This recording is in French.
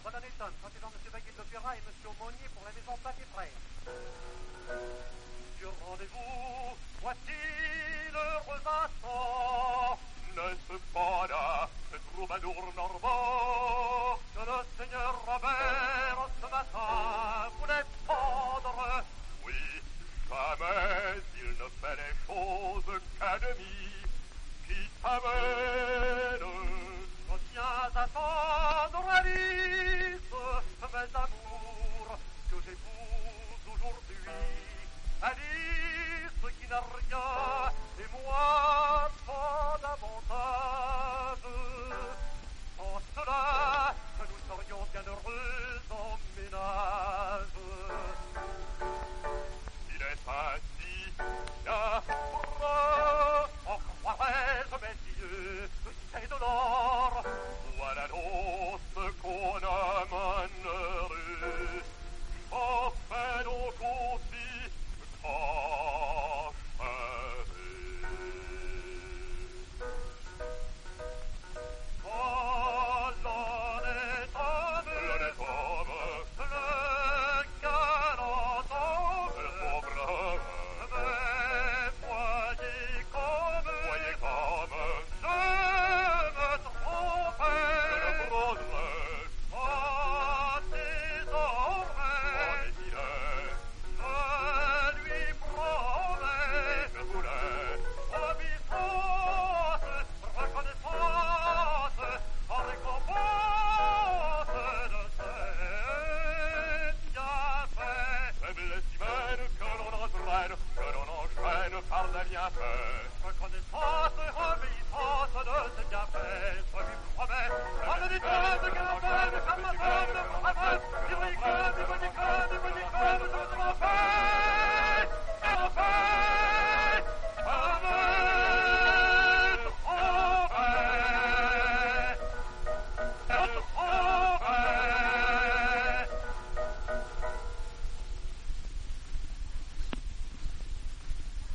bonne année, Tom. Quand tu dans M. Baguette d'Opéra et M. Aumônier pour la maison Pape et Frères. Sur rendez-vous, voici l'heureux instant. N'est-ce pas là, ce troubadour normand que le seigneur Robert ce matin voulait pendre? Oui, jamais il ne fait les choses qu'à demi, qui t'amène. Je tiens à tendre Alice, mes amours, que j'épouse aujourd'hui. Alice qui n'a rien, et moi pas davantage. Sans cela, que nous serions bien heureux en ménage. Il est ainsi, bien heureux, en croirais-je mes yeux, c'est de l'or, voilà l'os qu'on amènerait. En fait, au confit,